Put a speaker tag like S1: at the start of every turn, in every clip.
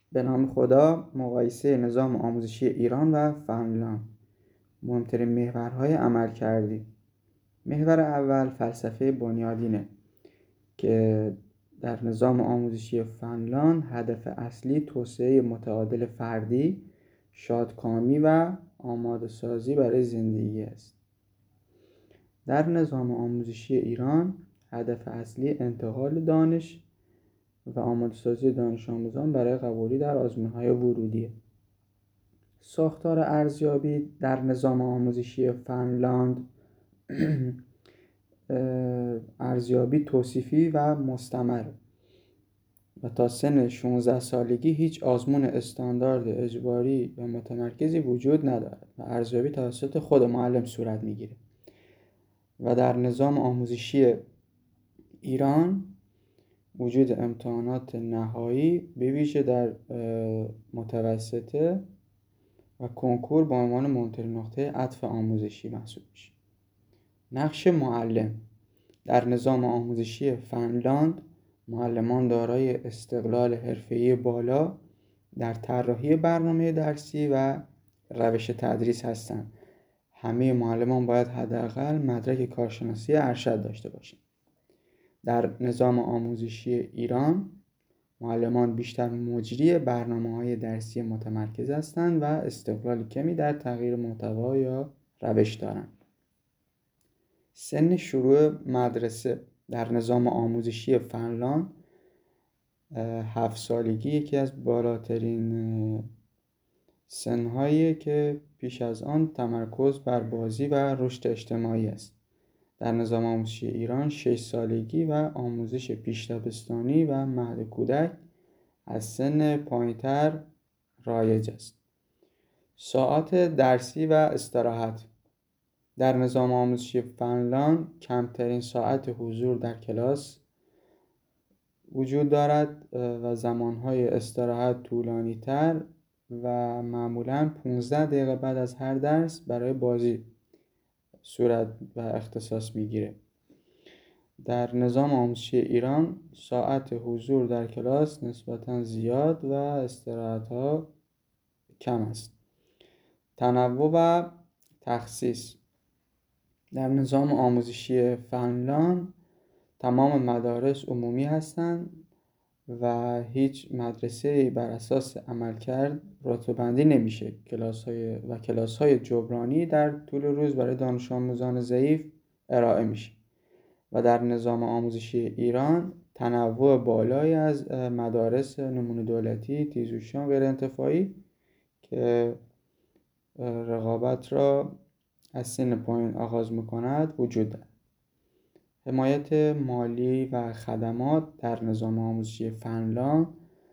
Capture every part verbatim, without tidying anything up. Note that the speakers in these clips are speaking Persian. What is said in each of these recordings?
S1: به نام خدا. مقایسه نظام آموزشی ایران و فنلاند. مهمترین محورهای عملکردی. محور اول فلسفه بنیادینه که در نظام آموزشی فنلاند هدف اصلی توسعه متعادل فردی، شادکامی و آماده سازی برای زندگی است. در نظام آموزشی ایران هدف اصلی انتقال دانش و آماده سازی دانش آموزان برای قبولی در آزمون‌های ورودیه. ساختار ارزیابی در نظام آموزشی فنلاند ارزیابی توصیفی و مستمر و تا سن شانزده سالگی هیچ آزمون استاندارد اجباری و متمرکزی وجود ندارد و ارزیابی توسط خود معلم صورت میگیره. و در نظام آموزشی ایران وجود امتحانات نهایی به ویژه در متوسطه و کنکور با عنوان مهمترین نقطه عطف آموزشی محسوب میشه. نقش معلم در نظام آموزشی فنلاند، معلمان دارای استقلال حرفه‌ای بالا در طراحی برنامه درسی و روش تدریس هستند. همه معلمان باید حداقل مدرک کارشناسی ارشد داشته باشند. در نظام آموزشی ایران معلمان بیشتر مجری برنامه‌های درسی متمرکز هستند و استقلال کمی در تغییر محتوا یا روش دارند. سن شروع مدرسه در نظام آموزشی فنلاند هفت سالگی یکی از بالاترین سن‌هایی که پیش از آن تمرکز بر بازی و رشد اجتماعی است. در نظام آموزشی ایران شش سالگی و آموزش پیش دبستانی و مهد کودک از سن پایین‌تر رایج است. ساعات درسی و استراحت در نظام آموزشی فنلاند کمترین ساعت حضور در کلاس وجود دارد و زمانهای استراحت طولانی‌تر و معمولاً پانزده دقیقه بعد از هر درس برای بازی صورت و اختصاص میگیره. در نظام آموزشی ایران ساعت حضور در کلاس نسبتاً زیاد و استراحت‌ها کم است. تنوع و تخصیص در نظام آموزشی فنلاند تمام مدارس عمومی هستند و هیچ مدرسه‌ای بر اساس عملکرد رتبه‌بندی نمیشه. کلاس‌های و کلاس‌های جبرانی در طول روز برای دانش آموزان ضعیف ارائه میشه. و در نظام آموزشی ایران تنوع بالایی از مدارس نمونه دولتی، تیزهوشان، غیر انتفاعی که رقابت را از سن پایین آغاز میکند وجود دارد. حمایت مالی و خدمات در نظام آموزشی فنلاند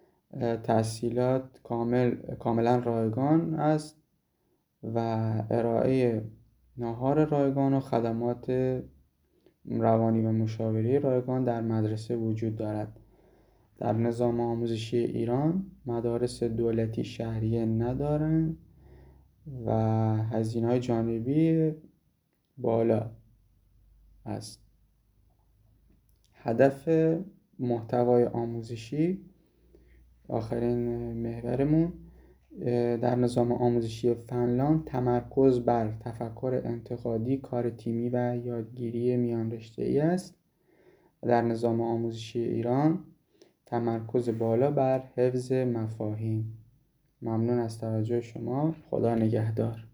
S1: تحصیلات کامل کاملا رایگان است و ارائه ناهار رایگان و خدمات روانی و مشاوره رایگان در مدرسه وجود دارد. در نظام آموزشی ایران مدارس دولتی شهریه ندارند و هزینه‌های جانبی بالا است. هدف محتوای آموزشی، آخرین محورمون، در نظام آموزشی فنلاند تمرکز بر تفکر انتقادی، کار تیمی و یادگیری میان رشته‌ای است. در نظام آموزشی ایران تمرکز بالا بر حفظ مفاهیم. ممنون از توجه شما. خدا نگهدار.